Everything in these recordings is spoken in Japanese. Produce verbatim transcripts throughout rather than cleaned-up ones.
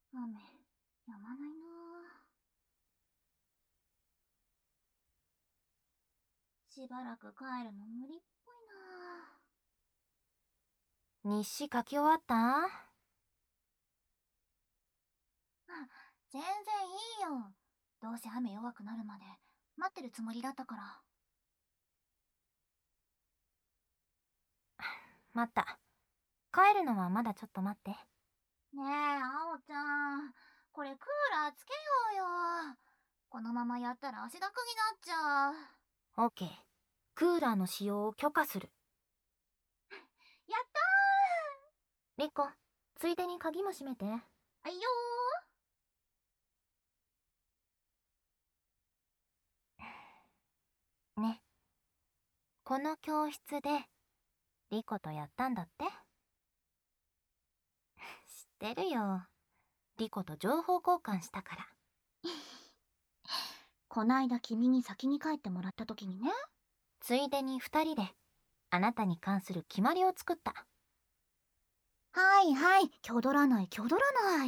雨、止まないな。しばらく帰るの無理っぽいな。日誌書き終わった？ あ、全然いいよ。どうせ雨弱くなるまで待ってるつもりだったから。 待った。帰るのはまだちょっと待って。 ねえ、あおちゃん。これクーラーつけようよ。このままやったら汗だくになっちゃう。 オッケー。クーラーの使用を許可する。 やったー！リコ、ついでに鍵も閉めて。 はいよー。ね。この教室で、リコとやったんだって？知ってるよ。リコと情報交換したから。 こないだ君に先に帰ってもらった時にね。 ついでに二人で、あなたに関する決まりを作った。 はいはい、きょどらないきょどらない。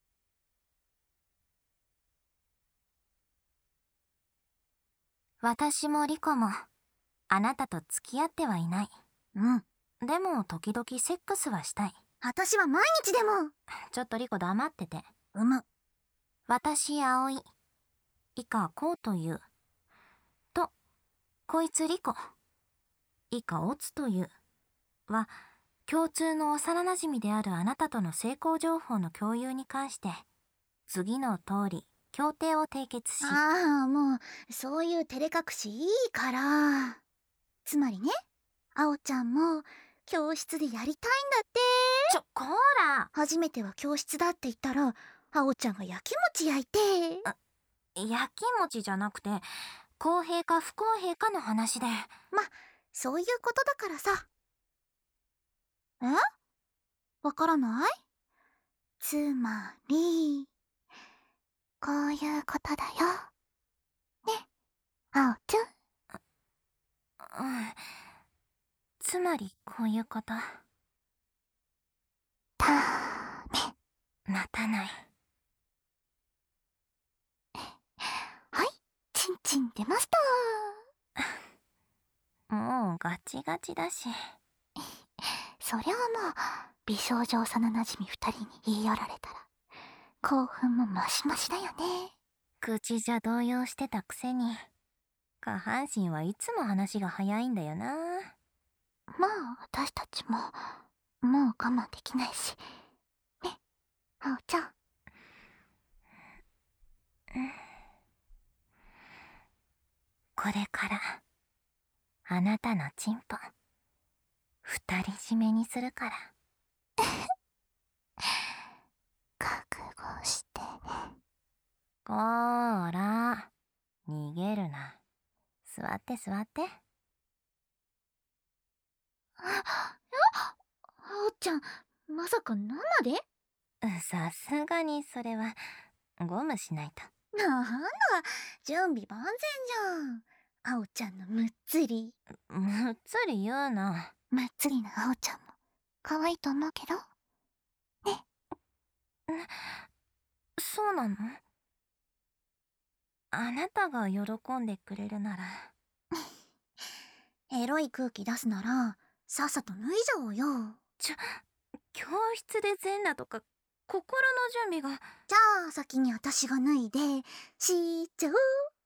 私もリコも、あなたと付き合ってはいない。 うん。 でも、時々セックスはしたい。 私は毎日でも。 ちょっとリコ黙ってて。 うむ。 私、葵。以下、こうという。と、こいつリコ。以下、オツという。は、共通の幼馴染であるあなたとの成功情報の共有に関して、次の通り、協定を締結し。 ああ、もう、そういう照れ隠しいいから。つまりね、あおちゃんも、教室でやりたいんだって。 ちょ、こーら！ 初めては教室だって言ったら、あおちゃんがやきもち焼いて。 やきもちじゃなくて、公平か不公平かの話で。 ま、そういうことだからさ。え？わからない？つまり、こういうことだよ。ね、あおちゃん。 うん。つまり、こういうこと。 ダメ。 待たない。 はい、チンチン出ました。 もうガチガチだし。 そりゃあもう、美少女幼馴染二人に言い寄られたら、興奮もマシマシだよね。 口じゃ動揺してたくせに、下半身はいつも話が早いんだよな。 まあ、私たちも、もう我慢できないし。ね、あおちゃん。 これから、あなたのチンポ、二人占めにするから。 覚悟してね。 こーら、逃げるな。座って座って。 あ、あ、あおちゃん、まさか生で？ さすがにそれは、ゴムしないと。 なんだ、準備万全じゃん。あおちゃんのむっつり。 むっつり言うな。 むっつりなあおちゃんも、可愛いと思うけど。ね。 そうなの？あなたが喜んでくれるなら。 エロい空気出すなら、さっさと脱いじゃおうよ。 ちょ、教室で全裸とか、心の準備が。 じゃあ、先に私が脱いで、しちゃう。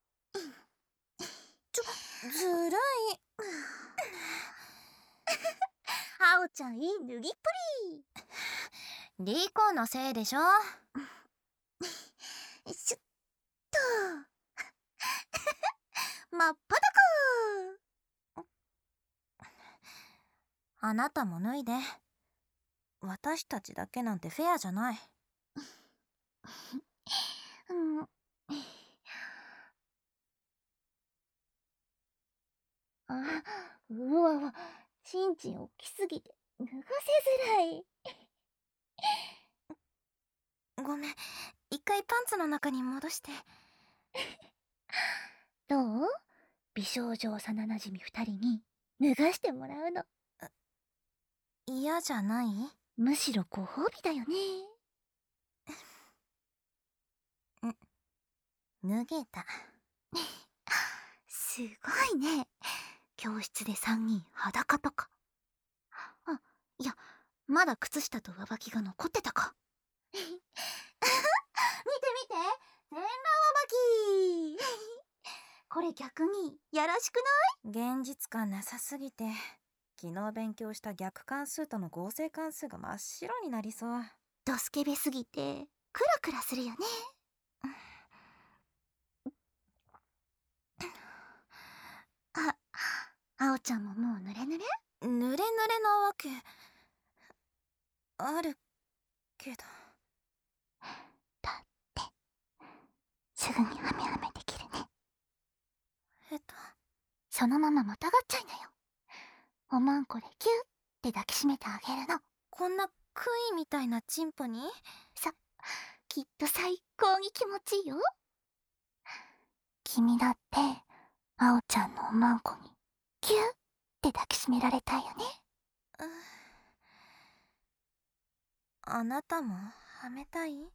ちょ、ずるい。 あおちゃんいい脱ぎっぷり。リコのせいでしょ。 しゅっと。真っ裸。 あなたも脱いで。私たちだけなんてフェアじゃない。 うん。あ、うわわ、ちんちん大きすぎて脱がせづらい。 ごめん、一回パンツの中に戻して。 どう？美少女幼馴染二人に脱がしてもらうの。 嫌じゃない？ むしろご褒美だよね。 脱げた。 すごいね。教室でさんにん裸とか。あ、いや、まだ靴下と上履きが残ってたか。見て見て、全裸上履き。これ逆にやらしくない？現実感なさすぎて、昨日勉強した逆関数との合成関数が真っ白になりそう。 ドスケベすぎてクラクラするよね。あ、あおちゃんももう濡れ濡れ？ 濡れ濡れなわけあるけど。 だってすぐにハメハメできるね。 えっとそのまままたがっちゃいなよ。おまんこでキュッって抱きしめてあげるの。 こんなクイみたいなチンポに？ さ、きっと最高に気持ちいいよ。君だってあおちゃんのおまんこにキュッって抱きしめられたいよね。 あなたもはめたい？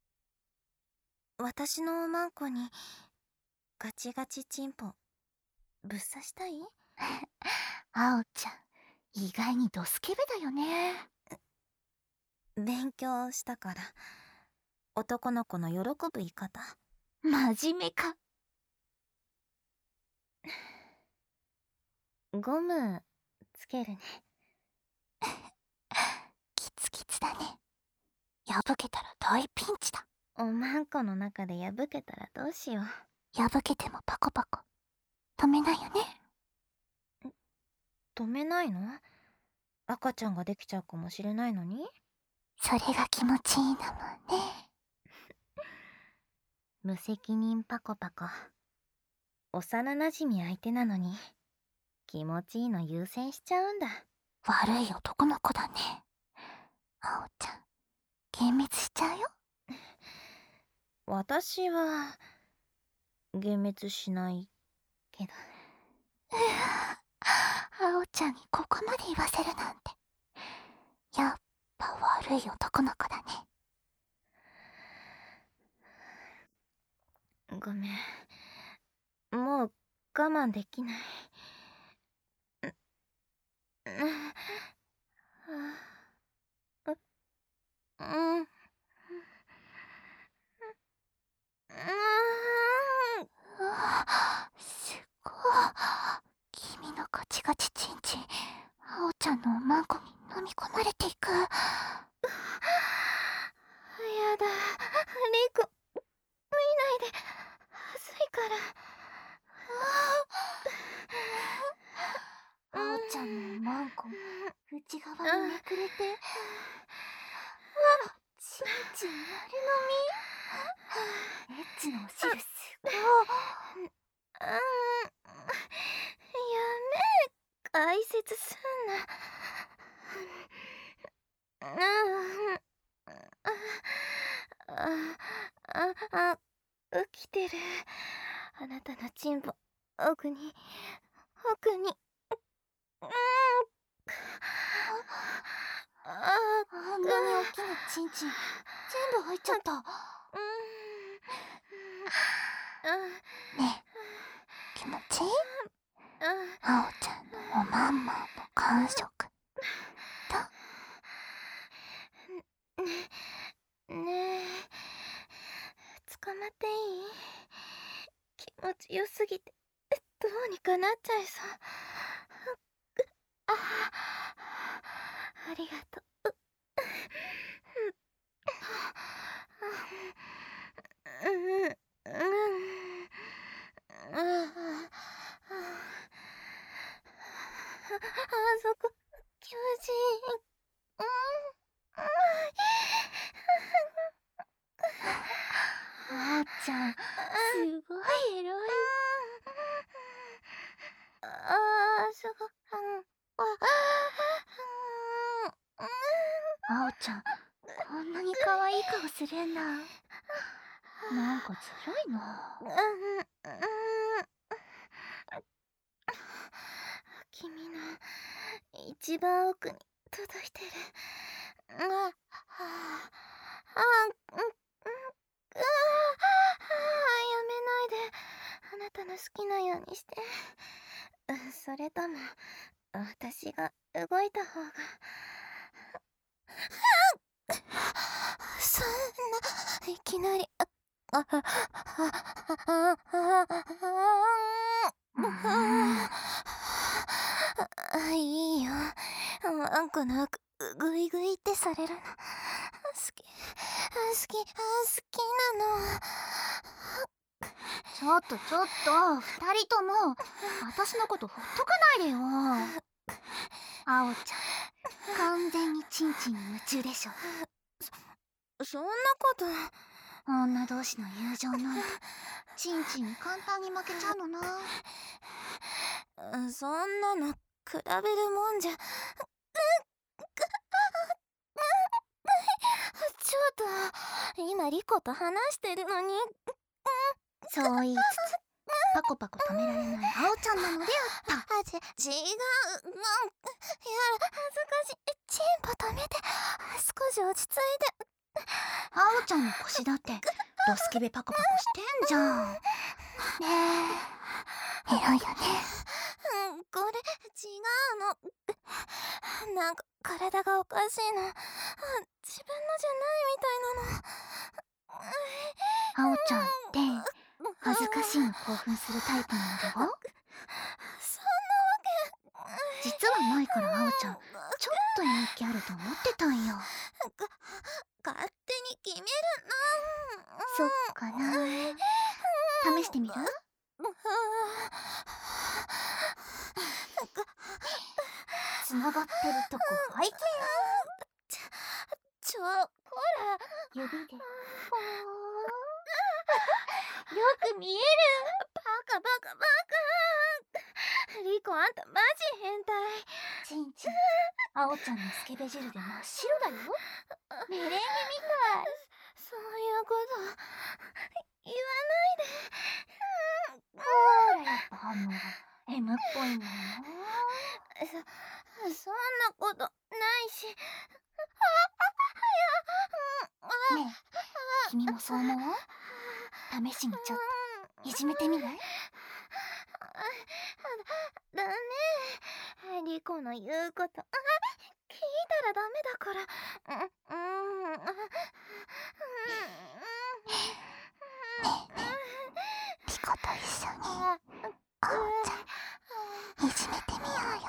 私のおまんこにガチガチチンポぶっ刺したい？ あおちゃん意外にドスケベだよね。 勉強したから。男の子の喜ぶ言い方。 真面目か。 ゴムつけるね。 キツキツだね。破けたら大ピンチだ。 おまんこの中で破けたらどうしよう。 破けてもパコパコ止めないよね。 止めないの？赤ちゃんができちゃうかもしれないのに。 それが気持ちいいだもんね。 無責任パコパコ。幼なじみ相手なのに気持ちいいの優先しちゃうんだ。 悪い男の子だね。あおちゃん幻滅しちゃうよ。 私は幻滅しないけど。 うわ、あおちゃんにここまで言わせるなんてやっぱ悪い男の子だね。 ごめん、もう我慢できない。うん。 すごい。君のガチガチチンチンあおちゃんのおまんこに飲み込まれていく。やだ、リコ見ないで、恥ずいから。 あおちゃんのおまんこ内側にめくれて、わっ、チンチン丸飲み。エッチのお汁すごい。 うん、やめ、解説すんな。うん、あああ起きてる。あなたのチンポ奥に奥に。うん、ああんなに大きなチンチン全部入っちゃった。ねえ、気持ちいい？あおちゃんのおまんまんの感触どう？ねえ、捕まっていい？気持ちよすぎてどうにかなっちゃいそう。あありがとう。うんうん、あそこ気持ちいい。 あおちゃんすごいエロい。 あそこ、 あおちゃんこんなに可愛い顔するんだ。なんかずるいな。 君の一番奥に届いてる。ああああうんうんああやめなそれとも私が動いた方が。そんないきなりあああああいいよ。あこのグイグイってされるの好き好き好きなの。 ちょっとちょっと二人とも私のことほっとかないでよ。あおちゃん完全にチンチンに夢中でしょ。 そそんなこと女同士の友情なんてチンチンに簡単に負けちゃうのな。 そんなの比べるもんじゃ。ちょっと今リコと話してるのに。 そう言いつつパコパコ止められないあおちゃんなのであった。 あち違う。なんやだ恥ずかしい。チンポ止めて少し落ち着いて。 あおちゃんの腰だってドスケベパコパコしてんじゃん。ねえエロいよね。 うん、これ違うの。なんか体がおかしいの。自分のじゃないみたいなの。 あおちゃんって恥ずかしいの興奮するタイプなんだよ。 そんなわけ。 実は前からあおちゃんちょっと人気あると思ってたんよ。 か勝手に決めるな。 そっかな。試してみる？つながってるとこ拝見。 ちょ、ちょ、こら。 指でほー。よく見える。 バカバカバカ。リコあんたマジ変態。 チンチンあおちゃんのスケベ汁で真っ白だよ。メレンゲみたい。 そういうこと言わないで。 ほーらやっぱ反応が エム っぽいんだよ。 そ、そんなことないし。 ねえ、君もそう思う？試しにちょっといじめてみない？ だね。リコの言うこと聞いたらダメだから。うんうんリコと一緒にあおちゃんいじめてみようよ。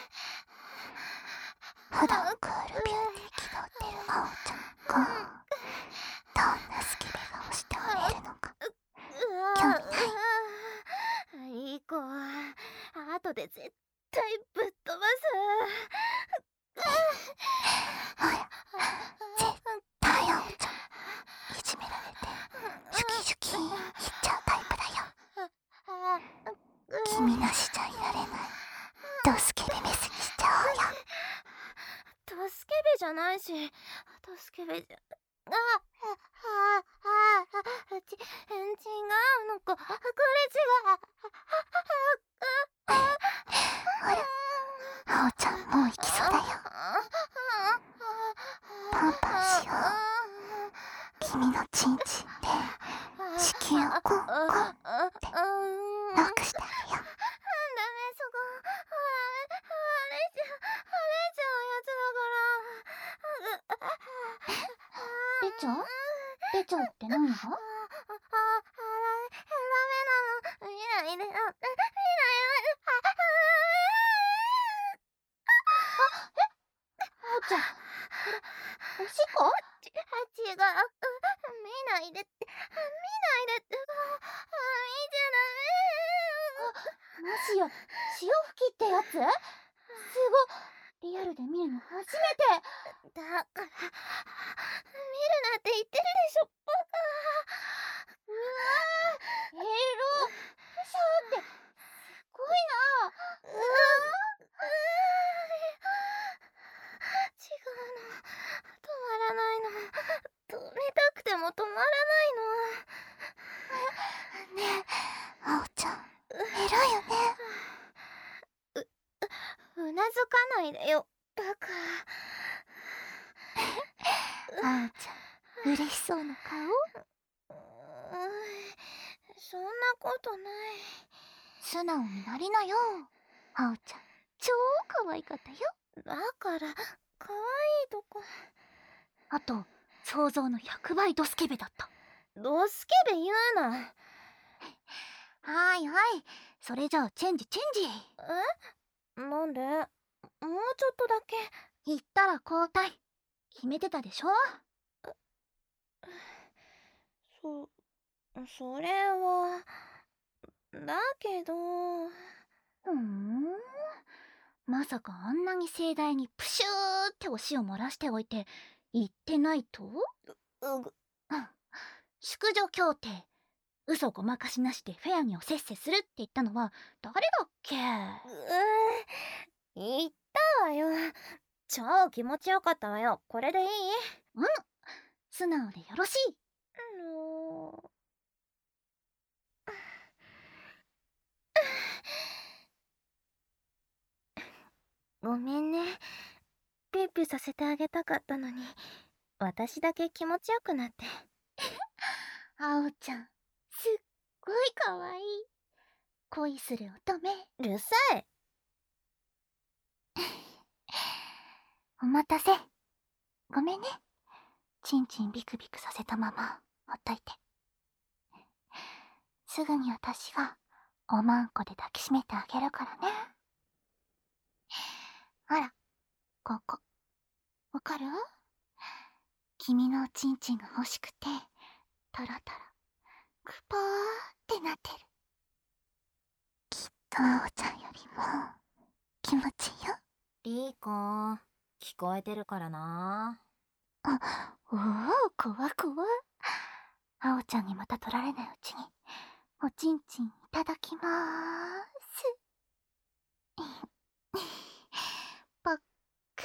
普段クールビューティー気取ってるあおちゃんがどんなスケベ顔しておれるのか興味ない？ リコ後で絶対ぶっ飛ばす。 ほら絶対あおちゃんいじめられてシュキシュキーンいっちゃうタイプだよ。君なしじゃいられないドスケベメスにしちゃおうよ。 ドスケベじゃないし、ドスケベじゃああああち違うのここれ違う。 ほらあおちゃんもう行きそうだよ。パンパンしよう。君のチンチンで子宮をコンコンってノックしてあげよう。 ダメそこあれあれじゃあれじゃうやつだから。 出ちゃう？出ちゃうって何が？ あ、あ、あ、ダメなの。見ないでよ。見ないで。 あおちゃんこれおしっこ？ ち、違う。見ないでって。見ないでって。見ちゃダメ。 もしや潮吹きってやつ？すごいリアルで見るの初めて。 だから見るなって言ってるでしょバカ。 うわーエロプシャーってすごいな。 うわ違うの。止まらないの。止めたくても止まらないの。 ねえあおちゃんエロいよね。 う、うなずかないでよバカ。 あおちゃん嬉しそうな顔。 そんなことない。 素直になりなよ。 あおちゃん超可愛かったよ。 だから可愛いとこ。 あと想像のひゃくばいドスケベだった。 ドスケベ言うな。 はいはい、それじゃあチェンジチェンジ。 え？なんで？もうちょっとだけ。 言ったら交代決めてたでしょ。 そそれはだけど。 ふーん、まさかあんなに盛大にプシューってお塩漏らしておいて言ってないと？ うぐうん、淑女協定、嘘ごまかしなしでフェアにおせっせするって言ったのは誰だっけ？ う言ったわよ。超気持ちよかったわよ。これでいい？ うん、素直でよろしい。 のごめんね。ピュッピュさせてあげたかったのに、私だけ気持ちよくなって。 あおちゃんすっごいかわいい。恋する乙女。 うるさい。 お待たせ。ごめんね、チンチンビクビクさせたままほっといて。すぐに私がおまんこで抱きしめてあげるからね。ほら、ここわかる？君のおちんちんが欲しくてトロトロクポーってなってる。きっとあおちゃんよりも気持ちいいよ。 リーコ、聞こえてるからな。 あ、おお、怖怖。あおちゃんにまた取られないうちにおちんちんいただきまーす。パック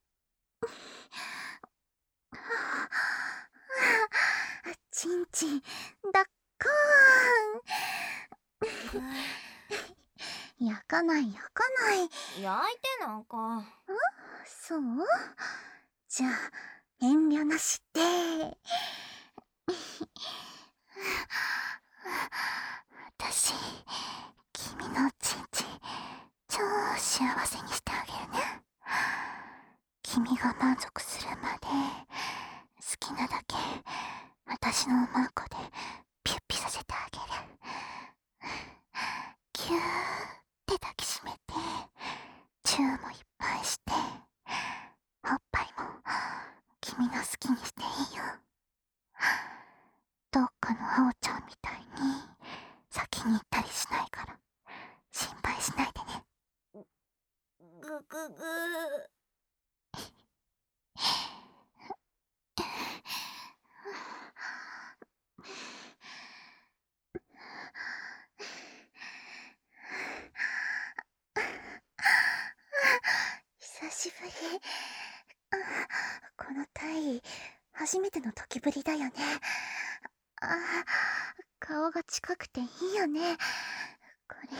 ちんちんだっこーん。焼かない焼かない。 焼いてなんか。 そう？じゃあ遠慮なしで。私、君のちんちん超幸せにしてあげるね。君が満足するまで好きなだけ私のおまんこでピュッピさせてあげる。キューって抱きしめてチューもいっぱいして、おっぱいも君の好きにしていいよ。どっかのあおちゃんみたいに先に行ったりしないから心配しないでね。 ぐぐぐ久しぶり。この体位初めての時ぶりだよね。あ、顔が近くていいよね。これ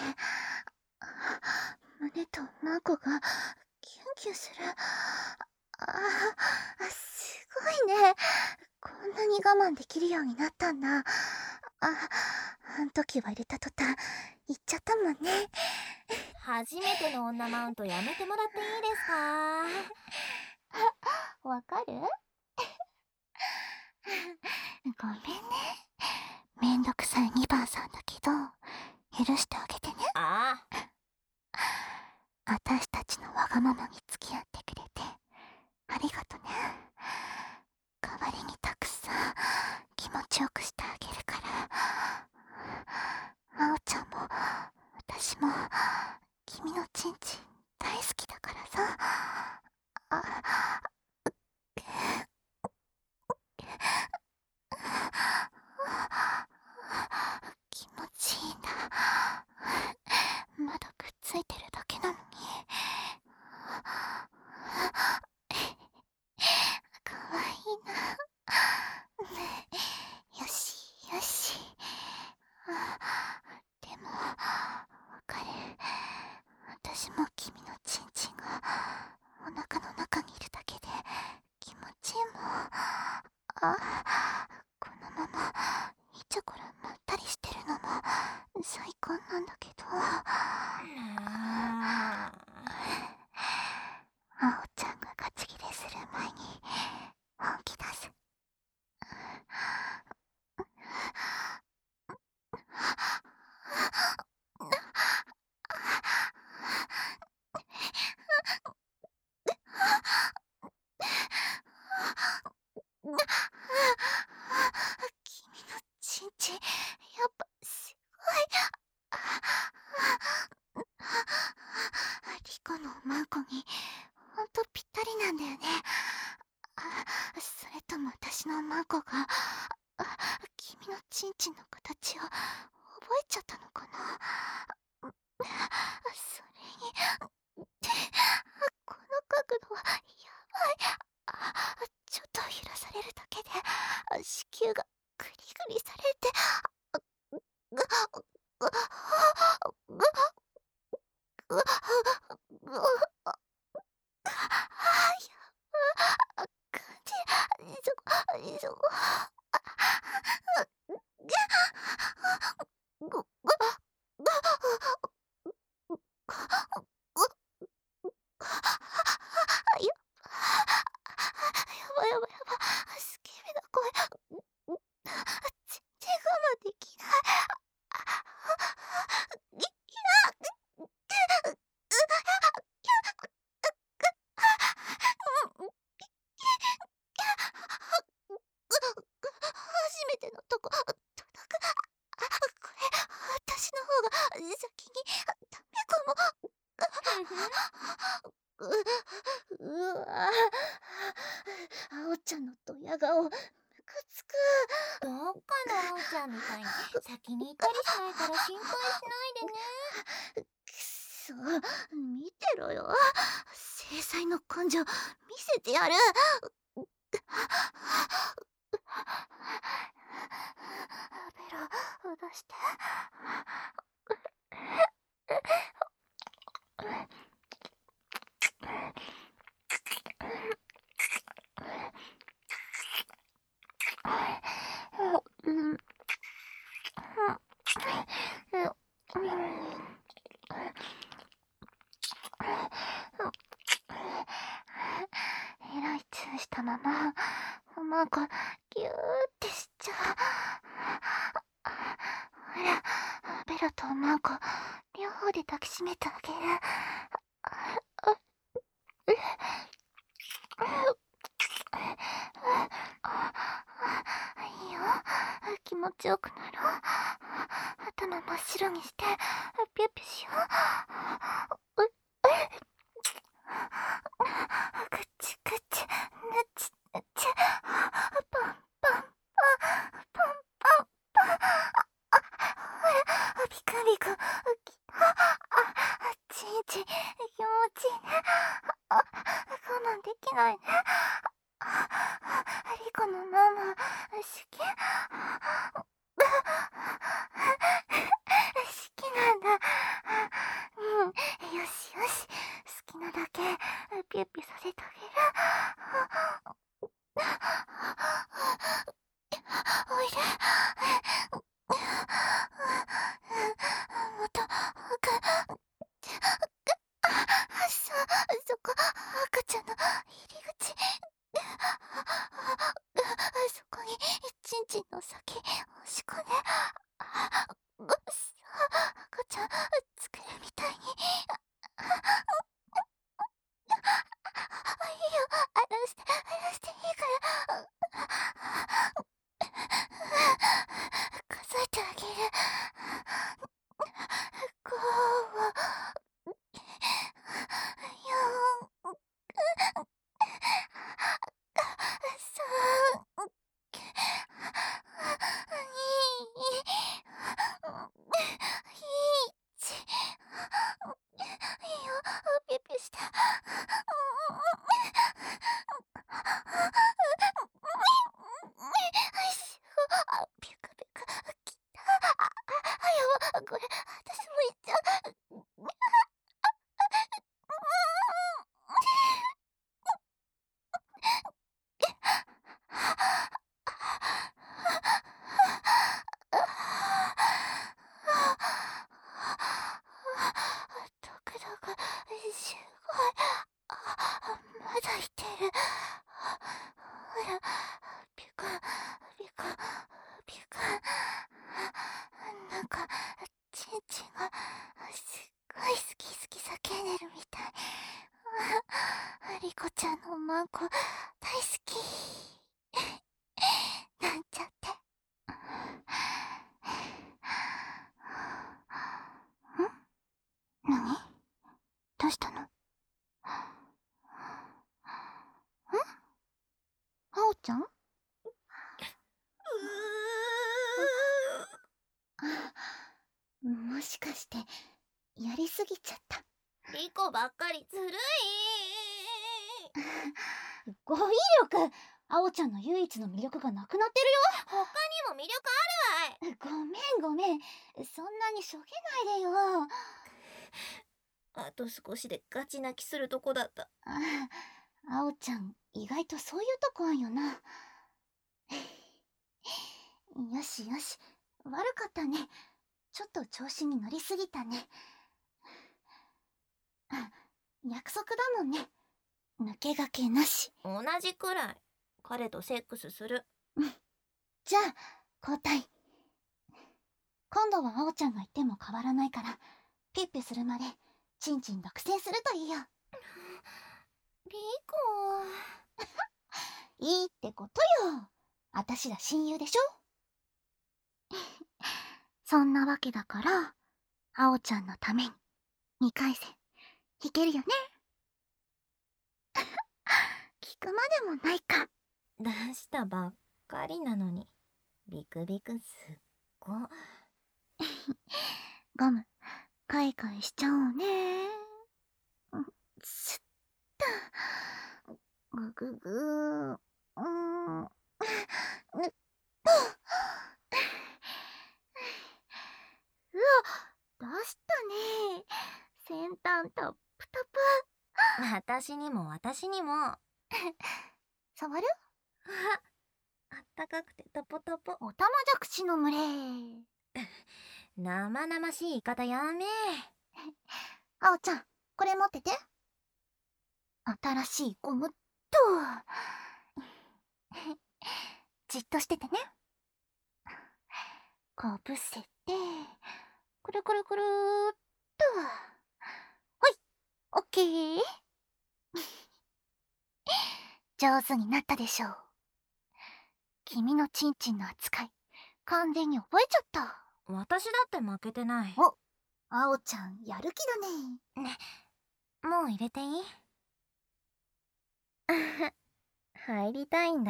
胸とマコがキュンキュンする。あ、すごいね。こんなに我慢できるようになったんだ。あ、あん時は入れた途端言っちゃったもんね。 初めての女マウントやめてもらっていいですか？ わかる？ごめんね。めんどくさいにばんさんだけど許してあげてね。 ああ、 私たちのわがままに付き合ってくれてありがとね。代わりにたくさん気持ちよくしてあげるから。あおちゃんも私も君のちんちん大好きだからさ。あ、気持ちいいんだ。まだくっついてるだけなのに。かわいいな。よしよし。でもわかる。私も君のちんちんがお腹の中にいるだけで気持ちいいもん。あ、このままいちゃこらまったりしてるのも最高なんだけど。 そも私のマンコが君のチンチンの形を覚えちゃったのかな。それにこの角度はやばい。ちょっと揺らされるだけで子宮がグリグリされて、ぐぐぐぐぐ感じ、そこそこぐぐやばいやばいやばい、スケベな声、全然我慢できない。初めてのとこ届く。これ私の方が先にダメかも。ううわ、あおちゃんのドヤ顔ムカつく。 どっかのあおちゃんみたいに先に行ったりしないから心配しないでね。 くそ、見てろよ。制裁の根性見せてやる。ベロ出して。えらいチューしたままマンコギューってしちゃう。ほら、ベロとマンコ両方で抱きしめてあげる。いいよ、気持ちよくなる。頭真っ白にしてピュッピュしよう。ぐちぐち、ぬちぬち、パンパンパンパンパンパン。ほら、ビクビクきた。ちんちん気持ちいいね。我慢できないね。リコのママ好き。好きなんだ。うん、よしよし、好きなだけピュッピュさせてあげる。おいで。もっと奥。そ、そこ、赤ちゃんの入り口。そこにチンチンの先押し込んで。赤ちゃん作るみたいに。いいよ、離して離していいから。数えてあげる。ご、よん、さん、に、いち。いいよ、ピュッピュして。ピュクピュクきた。あ、やば、これ私もいっちゃう。ドクドクすごい。まだいってる。ほら、ピュカピュカピュカ。なんかチンチンがすっごい好き好き叫んでるみたい。リコちゃんのマンコ大好き。なんちゃって。ん？何？どうしたの？ん？あおちゃん？ もしかしてやりすぎちゃった。 リコばっかりずるい。 語彙力、あおちゃんの唯一の魅力がなくなってる他にも魅力あるわい。 よ。ごめんごめん、そんなにしょげないでよ。 あと少しでガチ泣きするとこだった。 ああおちゃん意外とそういうとこあんよな。よしよし、悪かったね。ちょっと調子に乗りすぎたね。約束だもんね、抜け駆けなし。 同じくらい彼とセックスする。 じゃあ交代。今度はあおちゃんが言っても変わらないから、ピッピするまでチンチン独占するといいよ。 リコいいってことよ。あたしら親友でしょ。そんなわけだから、あおちゃんのためににかい戦弾けるよね。聞くまでもないか。 出したばっかりなのにビクビクすっご。 ゴムかいかいしちゃおうね。すったぐぐぐー。うーんぬっうわ、出したね。先端タップタプ。 私にも私にも。 触る？ あったかくてトポトポ。 おたまじゃくしの群れ。 生々しい言い方やめ。 あおちゃん、これ持ってて。新しいゴムっと。じっとしててね。かぶせてくるくるくるーっと。ほい、オッケー。上手になったでしょう。君のチンチンの扱い完全に覚えちゃった。 私だって負けてない。 お、あおちゃんやる気だね。 ね、もう入れていい？入りたいんだ。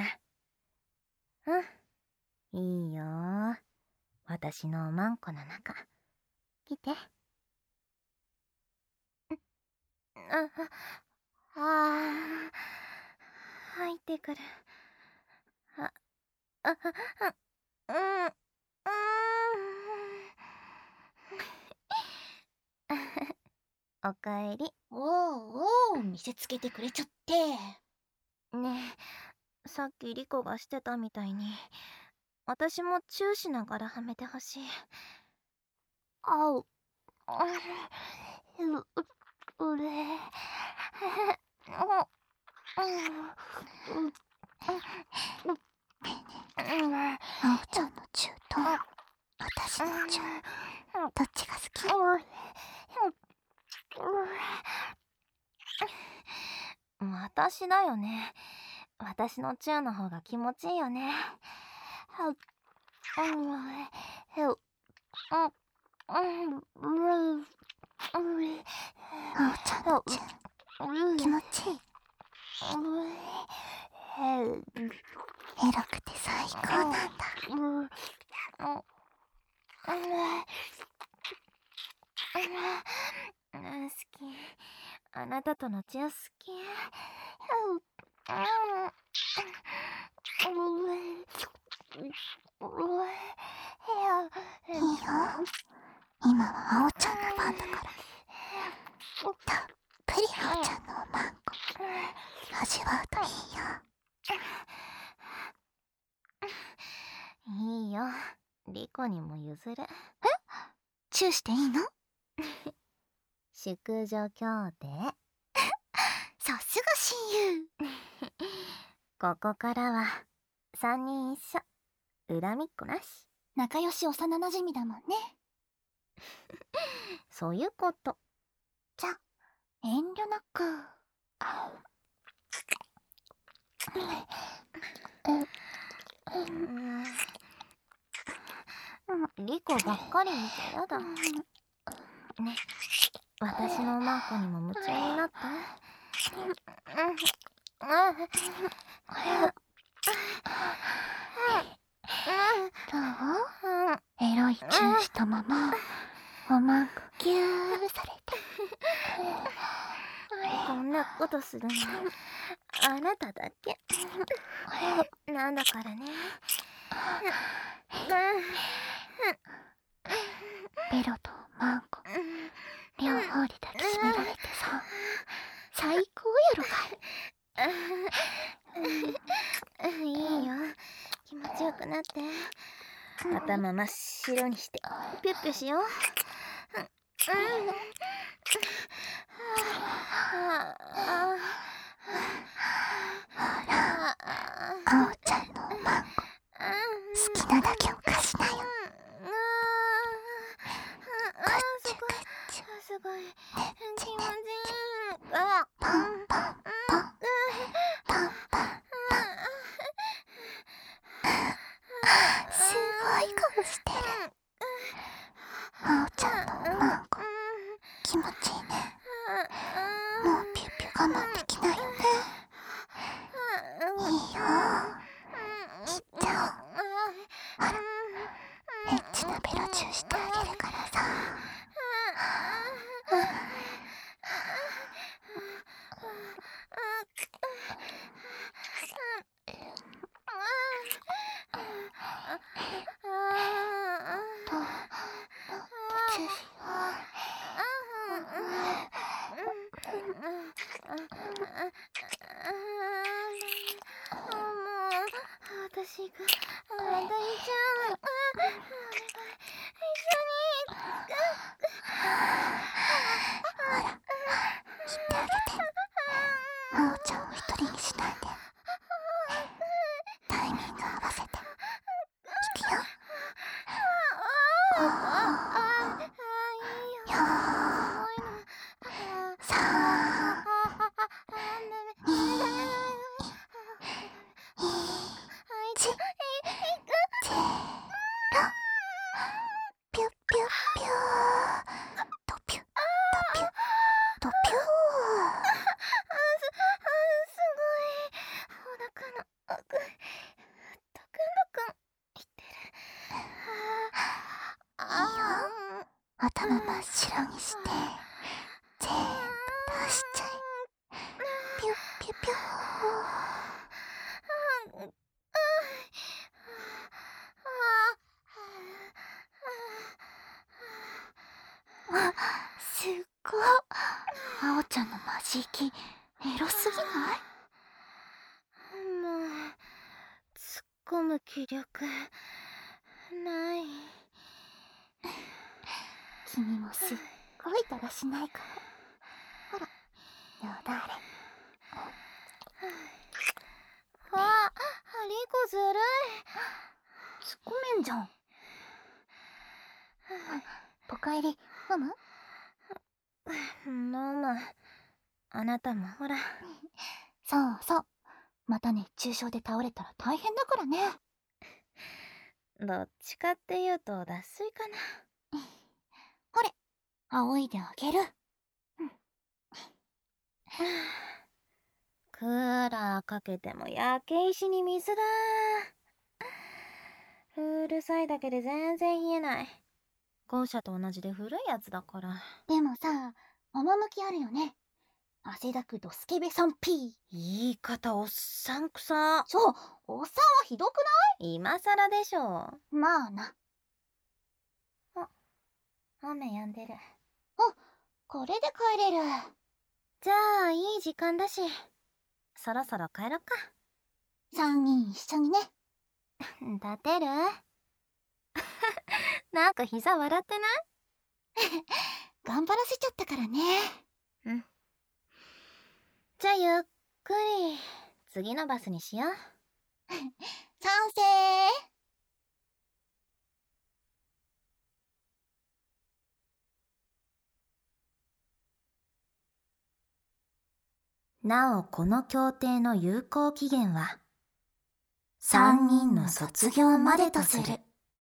うん、いいよ。私のおまんこの中来て。あああ、入ってくる。あああ、うんうんおかえり。 おーおー、見せつけてくれちゃって。 ねえ、さっきリコがしてたみたいに私もチューしながらはめてほしい。 あう、う、うれ。あおちゃんのチューと私のチュー、どっちが好き？ 私だよね。私のチューの方が気持ちいいよね。 あおちゃんのチュー気持ちいい。エロくて最高なんだ。 好き。あなたとのチュー好き。 いいよ、今はあおちゃんの番だから。たっぷりあおちゃんのおまんこ味わうといいよ。 いいよ、リコにも譲る。え？ チューしていいの？ 淑女協定。 さすが親友。 ここからは三人一緒、恨みっこなし。 仲良し幼なじみだもんね。 そういうこと。 じゃ、遠慮なく。 リコばっかり見てやだ。ね、私のおまんこにも夢中になって。 どう？エロいチュ中したままおまんこぎゅーされてこんなことするのあなただけなんだからね。 ベロとマンコ両方に抱きしめられてさ、最高やろがい。 いいよ、気持ちよくなって。頭真っ白にしてピュッピュしよう。 あおちゃんのおまんこ好きなだけおかしなよ。 すごいすごい気持ちいい。 パンパンパンパンパンすごい顔してる。あおちゃんのおまんこ気持ちいいね。もうピュッピュ我慢できないよね。いいよ、切っちゃおう。ほら、エッチなベロチューしてあげるからさ。どうどっちしよ私が抱いちゃう。 ほら、切ってあげて。あおちゃんを一人にしないで。タイミング合わせていくよ。ごよーさんにいちゼロピュッピュッピュードピュッドピュッドピュー。 すごいお腹の奥ドクドクいってる。 いいよ、頭真っ白にして全部出しちゃえ。ピュッピュッピュー。あ、すっごい。あおちゃんのマジ息エロすぎない？ もう突っ込む気力ない。 君もすっごいだらしないから。ほら、よだれ。 あ、リコずるい。 突っ込めんじゃん。ポカ入り飲む？ 飲む。あなたもほら。 そうそう、また熱中症で倒れたら大変だからね。 どっちかっていうと脱水かな。 ほれ、仰いであげる。 クーラーかけても焼け石に水だ。うるさいだけで全然冷えない。校舎と同じで古いやつだから。 でもさ、趣あるよね。汗だくドスケベさん P。 言い方おっさんくさ。 そう、おっさんはひどくない？ 今更でしょ。 まあな。 あ、雨止んでる。 あ、これで帰れる。 じゃあいい時間だしそろそろ帰ろっか。 三人一緒にね。 立てる？なんか膝笑ってない？ 頑張らせちゃったからね。 うん。じゃあゆっくり次のバスにしよう。 賛成。 なおこの協定の有効期限はさんにんの卒業までとする。